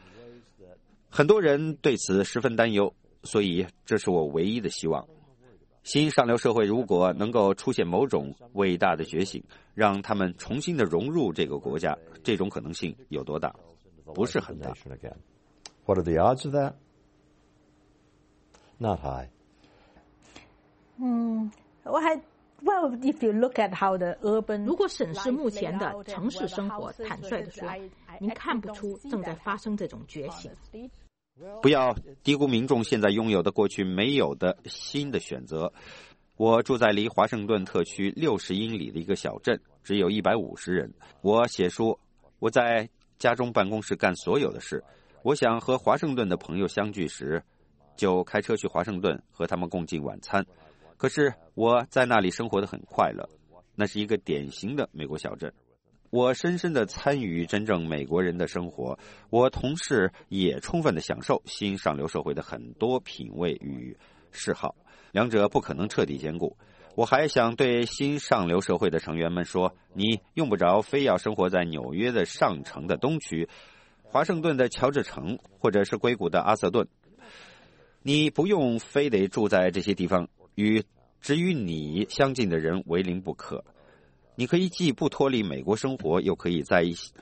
很多人对此十分担忧，所以这是我唯一的希望。 新上流社会如果能够出现某种伟大的觉醒，让他们重新的融入这个国家，这种可能性有多大？不是很大。 What are the odds of that? Not high. Well, if you look at how the urban 如果审视目前的城市生活，坦率地说，您看不出正在发生这种觉醒。 不要低估民众现在拥有的过去没有的新的选择。我住在离华盛顿特区60英里的一个小镇，只有150人。我写书，我在家中办公室干所有的事。我想和华盛顿的朋友相聚时，就开车去华盛顿和他们共进晚餐。可是我在那里生活得很快乐，那是一个典型的美国小镇。我深深地参与真正美国人的生活，我同时也充分地享受新上流社会的很多品味与嗜好，两者不可能彻底兼顾。我还想对新上流社会的成员们说，你用不着非要生活在纽约的上城的东区，华盛顿的乔治城，或者是硅谷的阿瑟顿。你不用非得住在这些地方，只与你相近的人为邻不可。你可以既不脱离美国生活，又可以在一些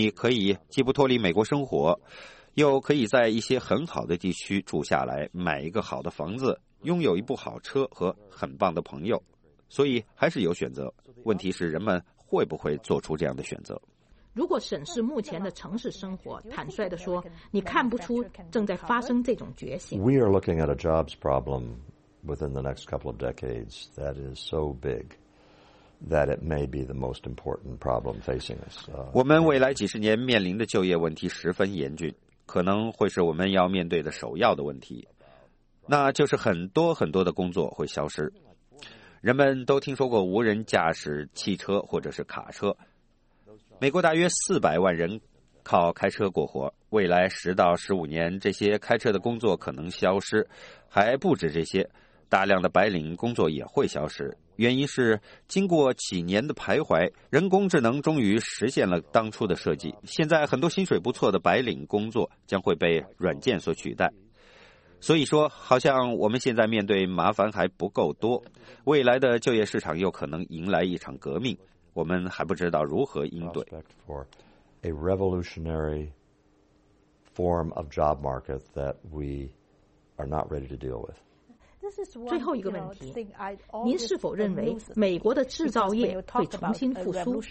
很好的地区住下来，买一个好的房子，拥有一部好车和很棒的朋友。所以还是有选择，问题是人们会不会做出这样的选择。 如果审视目前的城市生活，坦率地说，你看不出正在发生这种觉醒。 We are looking at a jobs problem within the next couple of decades that is so big that it may be the most important problem facing us. 我们未来几十年面临的就业问题十分严峻，可能会是我们要面对的首要的问题。那就是很多的工作会消失。人们都听说过无人驾驶汽车或者是卡车。美国大约400万人靠开车过活，未来10到15年，这些开车的工作可能消失，还不止这些，大量的白领工作也会消失。原因是经过几年的徘徊，人工智能终于实现了当初的设计。现在很多薪水不错的白领工作将会被软件所取代。所以说，好像我们现在面对麻烦还不够多，未来的就业市场有可能迎来一场革命，我们还不知道如何应对。 A revolutionary form of job market that we are not ready to deal with. 最后一个问题，您是否认为美国的制造业会重新复苏？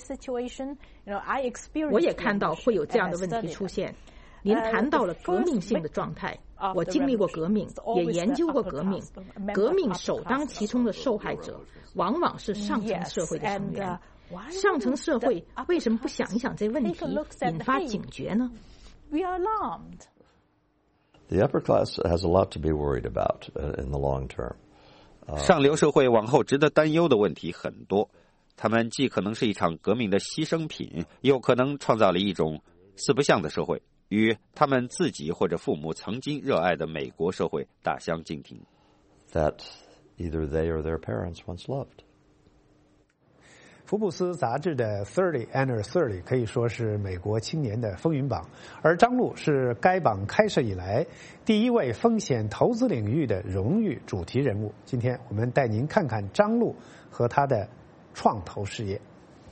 我也看到会有这样的问题出现。您谈到了革命性的状态，我经历过革命，也研究过革命。革命首当其冲的受害者往往是上层社会的成员。上层社会为什么不想一想这问题，引发警觉呢？ We are alarmed. The upper class has a lot to be worried about in the long term. 上流社会往后值得担忧的问题很多，他们既可能是一场革命的牺牲品，又可能创造了一种四不像的社会，与他们自己或者父母曾经热爱的美国社会大相径庭。 That either they or their parents once loved. 福布斯杂志的30 Under 30可以说是美国青年的风云榜，而张璐是该榜开设以来第一位风险投资领域的荣誉主题人物。今天我们带您看看张璐和他的创投事业。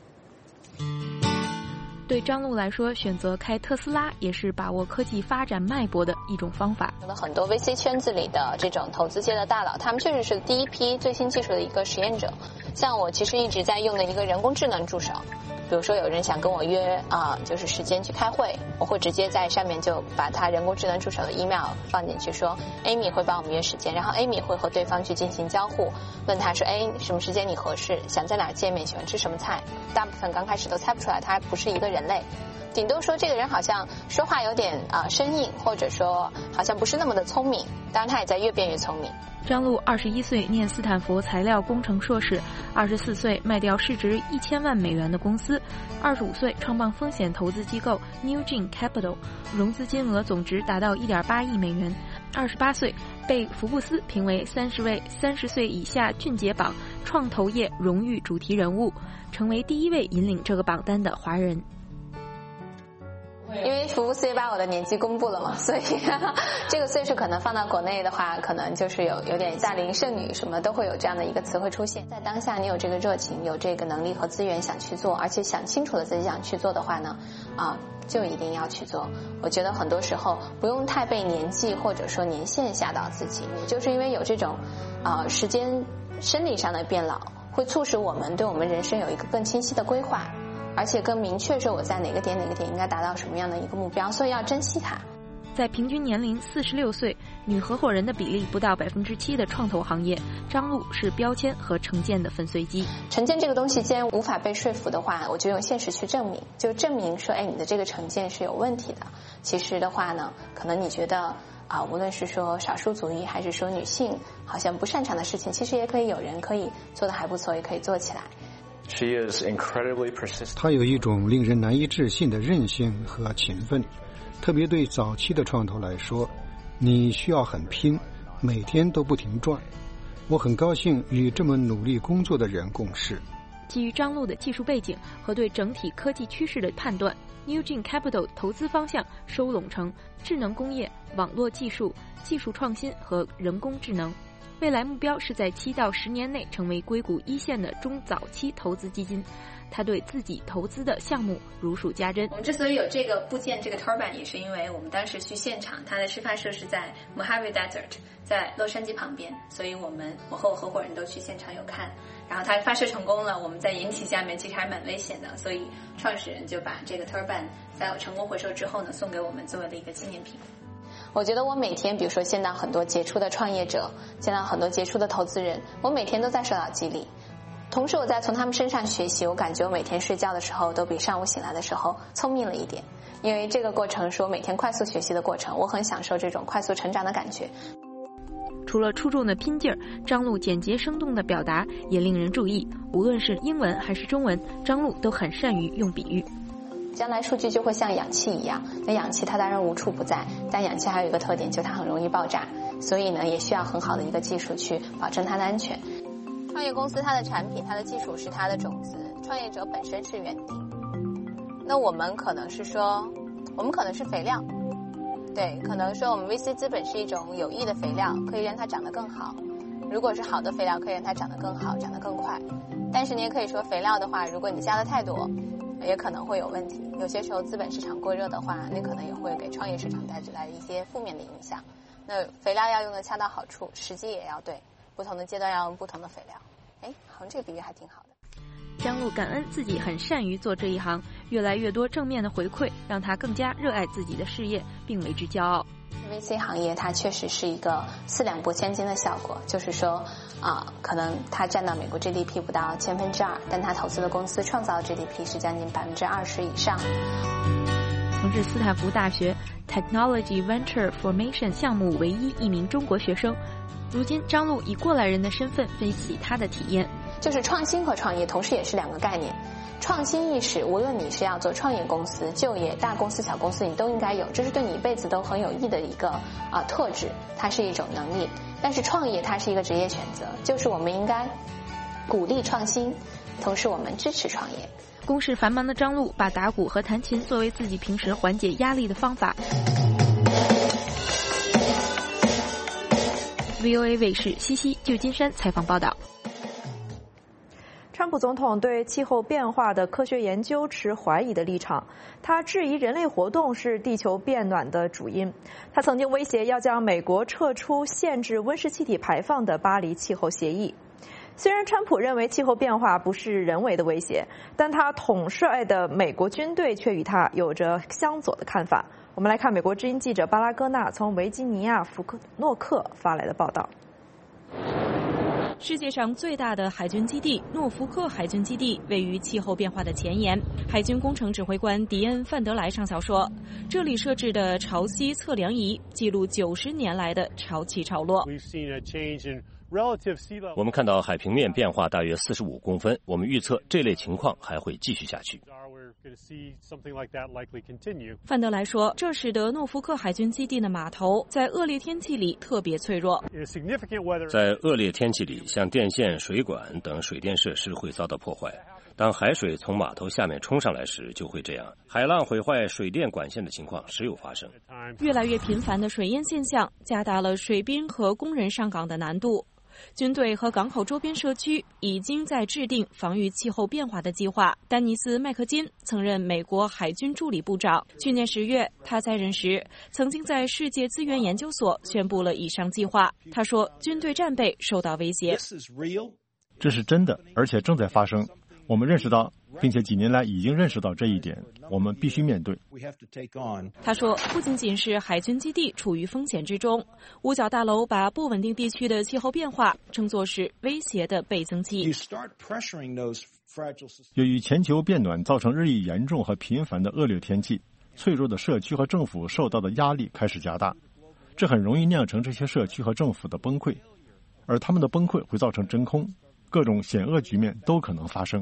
对张璐来说，选择开特斯拉也是把握科技发展脉搏的一种方法。 很多 VC 圈子里的这种投资界的大佬，他们确实是第一批最新技术的一个实验者。像我其实一直在用的一个人工智能助手，比如说有人想跟我约就是时间去开会，我会直接在上面就把他人工智能助手的 email 放进去，说 Amy 会帮我们约时间，然后 Amy 会和对方去进行交互，问他说什么时间你合适，想在哪儿见面，喜欢吃什么菜。大部分刚开始都猜不出来他不是一个人类，顶多说这个人好像说话有点生硬，或者说好像不是那么的聪明，当然他也在越变越聪明。 张璐21岁念斯坦福材料工程硕士，24岁卖掉市值1000万美元的公司，25岁创办风险投资机构 Newgen Capital， 融资金额总值达到1.8亿美元。28岁被福布斯评为30位30岁以下俊杰榜创投业荣誉主题人物，成为第一位引领这个榜单的华人。 因为福布斯也把我的年纪公布了嘛，所以这个岁数可能放到国内的话，可能就是有点大龄剩女什么都会有这样的一个词汇出现。在当下，你有这个热情，有这个能力和资源想去做，而且想清楚了自己想去做的话呢，就一定要去做。我觉得很多时候不用太被年纪或者说年限吓到自己，就是因为有这种时间生理上的变老，会促使我们对我们人生有一个更清晰的规划。而且更明确说我在哪个点应该达到什么样的一个目标，所以要珍惜它。 在平均年龄46岁、女合伙人的比例不到7%的创投行业，张璐是标签和成见的粉碎机。 成见这个东西既然无法被说服的话，我就用现实去证明，就证明说，你的这个成见是有问题的。其实的话呢，可能你觉得无论是说少数族裔还是说女性好像不擅长的事情，其实也可以有人可以做得还不错，也可以做起来。 他有一种令人难以置信的韧性和勤奋，特别对早期的创投来说，你需要很拼，每天都不停转。我很高兴与这么努力工作的人共事。 基于张璐的技术背景和对整体科技趋势的判断， Newgen Capital 投资方向收拢成智能工业、网络技术、技术创新和人工智能。未来目标是在7到10年内成为硅谷一线的中早期投资基金。他对自己投资的项目如数家珍。 我们之所以有这个部件，这个 turbine， 也是因为我们当时去现场，它的事发设是在 Mojave Desert， 在洛杉矶旁边，所以我和我合伙人都去现场有看。然后它发射成功了，我们在引体下面其实还蛮危险的，所以创始人就把这个 turbine 在成功回收之后呢，送给我们作为了一个纪念品。我觉得我每天比如说见到很多杰出的创业者，见到很多杰出的投资人，我每天都在受到激励，同时我在从他们身上学习。我感觉我每天睡觉的时候都比上午醒来的时候聪明了一点，因为这个过程是我每天快速学习的过程，我很享受这种快速成长的感觉。 除了出众的拼劲儿，张璐简洁生动的表达也令人注意。无论是英文还是中文，张璐都很善于用比喻。 将来数据就会像氧气一样，那氧气它当然无处不在，但氧气还有一个特点，就是它很容易爆炸，所以呢也需要很好的一个技术去保证它的安全。创业公司它的产品、它的技术是它的种子，创业者本身是园丁。那我们可能是肥料，对，可能说我们 VC 资本是一种有益的肥料，可以让它长得更好。如果是好的肥料，可以让它长得更好，长得更快。但是你也可以说肥料的话，如果你加的太多，也可能会有问题。有些时候资本市场过热的话，那可能也会给创业市场带来一些负面的影响。那肥料要用的恰到好处，时机也要对，不同的阶段要用不同的肥料。好像这个比喻还挺好的。 张璐感恩自己很善于做这一行，越来越多正面的回馈让他更加热爱自己的事业，并为之骄傲。 VC 行业它确实是一个4两拨千斤的效果，就是说可能它占到美国 GDP 不到2%，但它投资的公司创造的 GDP 是将近20%以上。 曾是斯坦福大学 Technology Venture Formation 项目唯一一名中国学生，如今张璐以过来人的身份分析他的体验。 就是创新和创业同时也是两个概念。创新意识，无论你是要做创业公司、就业、大公司、小公司，你都应该有，这是对你一辈子都很有益的一个特质，它是一种能力。但是创业它是一个职业选择，就是我们应该鼓励创新，同时我们支持创业。 公事繁忙的张璐把打鼓和弹琴作为自己平时缓解压力的方法。VOA 卫视西溪旧金山采访报道。 川普总统对气候变化的科学研究持怀疑的立场，他质疑人类活动是地球变暖的主因。他曾经威胁要将美国撤出限制温室气体排放的巴黎气候协议。虽然川普认为气候变化不是人为的威胁，但他统帅的美国军队却与他有着相左的看法。我们来看美国之音记者巴拉戈纳从维吉尼亚福克诺克发来的报道。 世界上最大的海军基地诺福克海军基地位于气候变化的前沿。海军工程指挥官迪恩·范德莱上校说，这里设置的潮汐测量仪记录90年来的潮起潮落。 我们看到海平面变化大约45公分，我们预测这类情况还会继续下去。 范德莱说，这使得诺福克海军基地的码头在恶劣天气里特别脆弱。 在恶劣天气里，像电线、水管等水电设施会遭到破坏。 当海水从码头下面冲上来时，就会这样。海浪毁坏水电管线的情况时有发生。 越来越频繁的水淹现象加大了水兵和工人上岗的难度。军队和港口周边社区已经在制定防御气候变化的计划。丹尼斯·麦克金曾任美国海军助理部长。去年10月，他在任时曾经在世界资源研究所宣布了以上计划。他说，军队战备受到威胁。 这是真的，而且正在发生。我们认识到，并且几年来已经认识到这一点，我们必须面对。 他说，不仅仅是海军基地处于风险之中，五角大楼把不稳定地区的气候变化称作是威胁的倍增器。 由于全球变暖造成日益严重和频繁的恶劣天气，脆弱的社区和政府受到的压力开始加大，这很容易酿成这些社区和政府的崩溃，而他们的崩溃会造成真空，各种险恶局面都可能发生。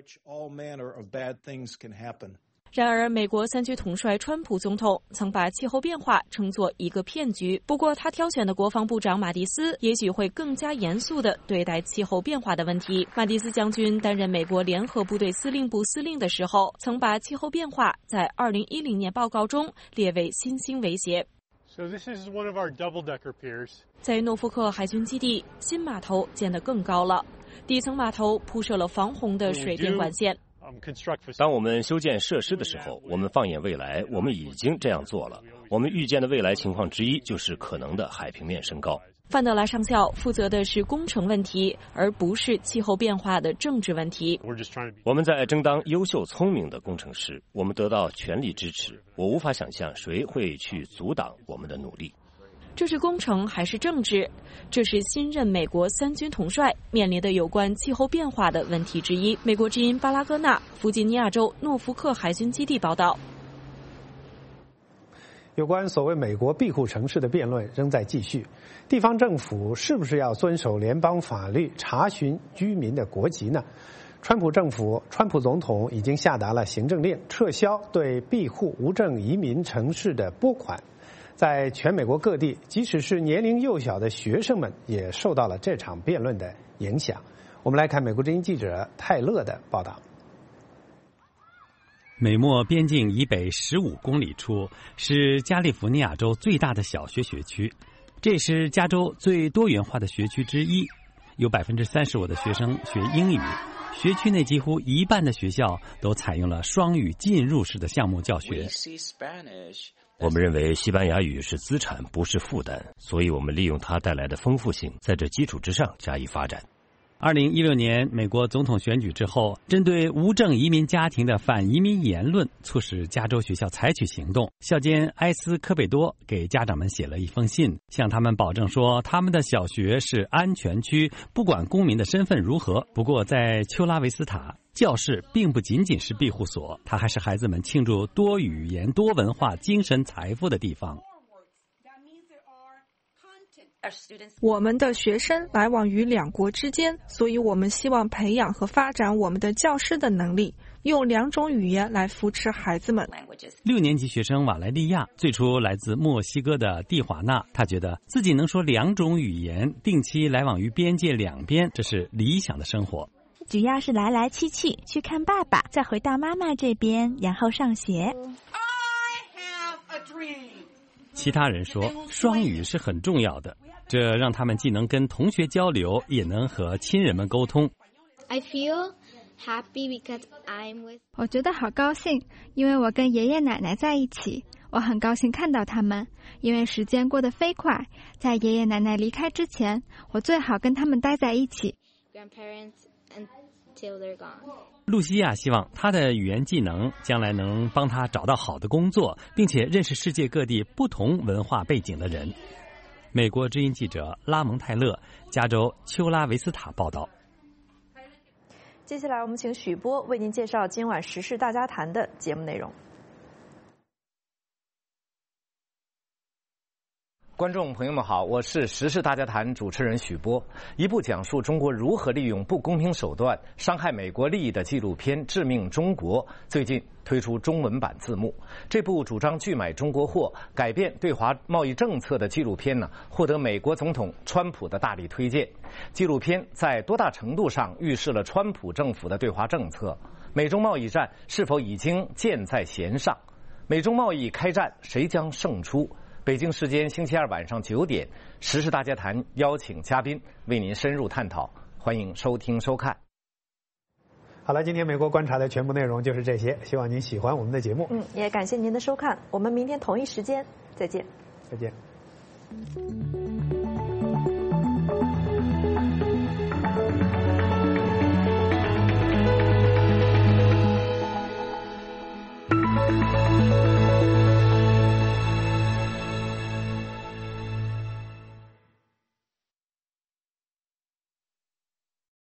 然而，美国3军统帅川普总统曾把气候变化称作一个骗局。不过，他挑选的国防部长马蒂斯也许会更加严肃地对待气候变化的问题。马蒂斯将军担任美国联合部队司令部司令的时候，曾把气候变化在2010年报告中列为新兴威胁。在诺福克海军基地，新码头建得更高了，底层码头铺设了防洪的水电管线。 当我们修建设施的时候，我们放眼未来，我们已经这样做了。我们预见的未来情况之一就是可能的海平面升高。 范德莱上校负责的是工程问题，而不是气候变化的政治问题。 我们在争当优秀聪明的工程师，我们得到全力支持。我无法想象谁会去阻挡我们的努力。 这是工程还是政治？这是新任美国3军统帅面临的有关气候变化的问题之一。美国之音巴拉戈纳弗吉尼亚州诺福克海军基地报道。 有关所谓美国庇护城市的辩论仍在继续，地方政府是不是要遵守联邦法律查询居民的国籍呢？川普总统已经下达了行政令，撤销对庇护无证移民城市的拨款。在全美国各地，即使是年龄幼小的学生们也受到了这场辩论的影响。我们来看美国之音记者泰勒的报道。 美墨边境以北15公里处是加利福尼亚州最大的小学学区，这是加州最多元化的学区之一，有35%的学生学英语。学区内几乎一半的学校都采用了双语进入式的项目教学。 我们认为西班牙语是资产，不是负担，所以我们利用它带来的丰富性，在这基础之上加以发展。 2016年美国总统选举之后，针对无证移民家庭的反移民言论促使加州学校采取行动。校监埃斯科贝多给家长们写了一封信，向他们保证说他们的小学是安全区，不管公民的身份如何。不过在丘拉维斯塔，教室并不仅仅是庇护所，它还是孩子们庆祝多语言、多文化、精神财富的地方。 我们的学生来往于两国之间，所以我们希望培养和发展我们的教师的能力，用2种语言来扶持孩子们。 6年级学生瓦莱利亚最初来自墨西哥的蒂华纳，他觉得自己能说2种语言，定期来往于边界两边，这是理想的生活。 主要是来来去去，去看爸爸，再回到妈妈这边，然后上学。 其他人说，双语是很重要的，这让他们既能跟同学交流，也能和亲人们沟通。 我觉得好高兴，因为我跟爷爷奶奶在一起。我很高兴看到他们，因为时间过得飞快。在爷爷奶奶离开之前，我最好跟他们待在一起。 露西亚希望她的语言技能将来能帮她找到好的工作，并且认识世界各地不同文化背景的人。美国之音记者拉蒙泰勒，加州丘拉维斯塔报道。 接下来我们请许波为您介绍今晚时事大家谈的节目内容。 观众朋友们好，我是时事大家谈主持人许波。一部讲述中国如何利用不公平手段伤害美国利益的纪录片《致命中国》最近推出中文版字幕。这部主张拒买中国货、改变对华贸易政策的纪录片呢，获得美国总统川普的大力推荐。纪录片在多大程度上预示了川普政府的对华政策？美中贸易战是否已经箭在弦上？美中贸易开战，谁将胜出？北京时间星期二晚上9点，时事大家谈邀请嘉宾为您深入探讨，欢迎收听收看。 好了，今天美国观察的全部内容就是这些，希望您喜欢我们的节目。 也感谢您的收看，我们明天同一时间再见。 再见。